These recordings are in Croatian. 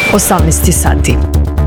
18 sati.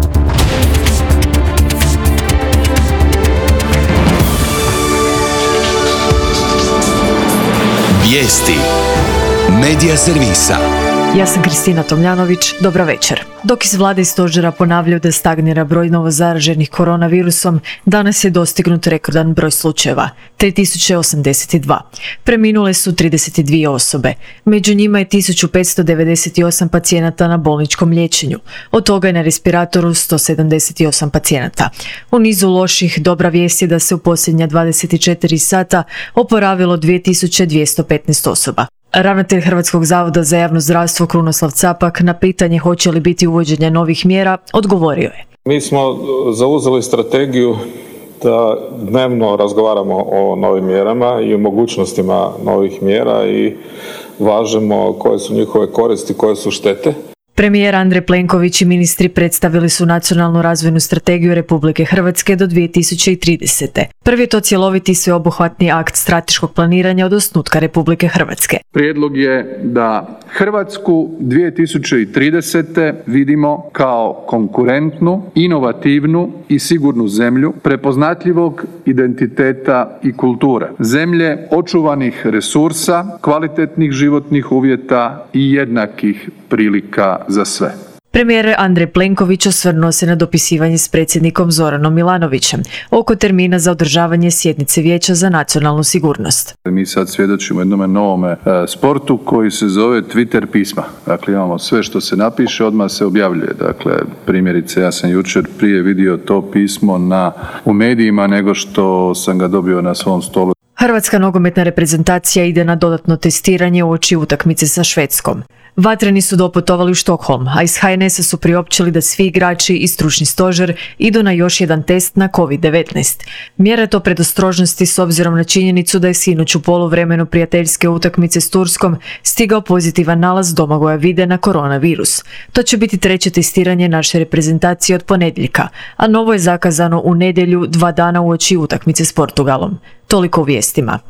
Vijesti Medija servisa. Ja sam Kristina Tomljanović, dobra večer. Dok iz vlade i stožera ponavljaju da stagnira broj novozaraženih koronavirusom, danas je dostignut rekordan broj slučajeva, 3082. Preminule su 32 osobe. Među njima je 1598 pacijenata na bolničkom liječenju. Od toga je na respiratoru 178 pacijenata. U nizu loših, dobra vijest je da se u posljednja 24 sata oporavilo 2215 osoba. Ravnatelj Hrvatskog zavoda za javno zdravstvo Krunoslav Capak na pitanje hoće li biti uvođenje novih mjera odgovorio je. Mi smo zauzeli strategiju da dnevno razgovaramo o novim mjerama i o mogućnostima novih mjera i važemo koje su njihove koristi, koje su štete. Premijer Andrej Plenković i ministri predstavili su nacionalnu razvojnu strategiju Republike Hrvatske do 2030. Prvi je to cjeloviti i sveobuhvatni akt strateškog planiranja od osnutka Republike Hrvatske. Prijedlog je da Hrvatsku 2030. vidimo kao konkurentnu, inovativnu i sigurnu zemlju, prepoznatljivog identiteta i kulture. Zemlje očuvanih resursa, kvalitetnih životnih uvjeta i jednakih prilika za sve. Premijer Andrej Plenković osvrnuo se na dopisivanje s predsjednikom Zoranom Milanovićem oko termina za održavanje sjednice Vijeća za nacionalnu sigurnost. Mi sad svjedočimo jednome novome sportu koji se zove Twitter pisma. Dakle, imamo sve što se napiše, odmah se objavljuje. Dakle, primjerice, ja sam jučer prije vidio to pismo u medijima nego što sam ga dobio na svom stolu. Hrvatska nogometna reprezentacija ide na dodatno testiranje uoči utakmice sa Švedskom. Vatreni su doputovali u Štokholm, a iz HNS-a su priopćili da svi igrači i stručni stožer idu na još jedan test na COVID-19. Mjera je to predostrožnosti s obzirom na činjenicu da je sinoć u poluvremenu prijateljske utakmice s Turskom stigao pozitivan nalaz Domagoja Vide na koronavirus. To će biti treće testiranje naše reprezentacije od ponedjeljka, a novo je zakazano u nedjelju 2 dana uoči utakmice s Portugalom. Toliko u vijestima.